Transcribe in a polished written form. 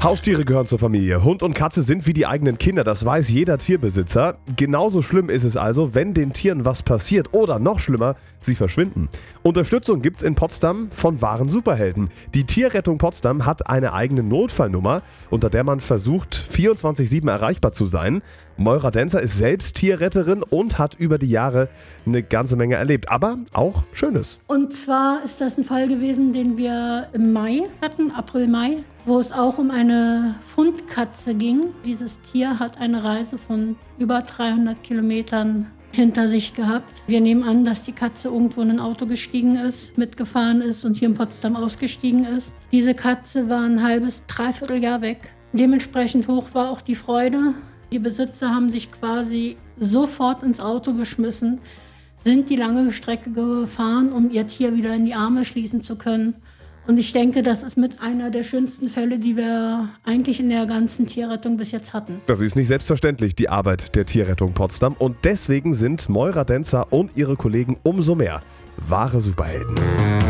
Haustiere gehören zur Familie. Hund und Katze sind wie die eigenen Kinder, das weiß jeder Tierbesitzer. Genauso schlimm ist es also, wenn den Tieren was passiert oder noch schlimmer, sie verschwinden. Unterstützung gibt's in Potsdam von wahren Superhelden. Die Tierrettung Potsdam hat eine eigene Notfallnummer, unter der man versucht, 24/7 erreichbar zu sein. Moira Denzer ist selbst Tierretterin und hat über die Jahre eine ganze Menge erlebt, aber auch Schönes. Und zwar ist das ein Fall gewesen, den wir im Mai hatten, April, Mai, wo es auch um eine Fundkatze ging. Dieses Tier hat eine Reise von über 300 Kilometern hinter sich gehabt. Wir nehmen an, dass die Katze irgendwo in ein Auto gestiegen ist, mitgefahren ist und hier in Potsdam ausgestiegen ist. Diese Katze war ein halbes, dreiviertel Jahr weg. Dementsprechend hoch war auch die Freude. Die Besitzer haben sich quasi sofort ins Auto geschmissen, sind die lange Strecke gefahren, um ihr Tier wieder in die Arme schließen zu können. Und ich denke, das ist mit einer der schönsten Fälle, die wir eigentlich in der ganzen Tierrettung bis jetzt hatten. Das ist nicht selbstverständlich, die Arbeit der Tierrettung Potsdam. Und deswegen sind Moira Denzer und ihre Kollegen umso mehr wahre Superhelden.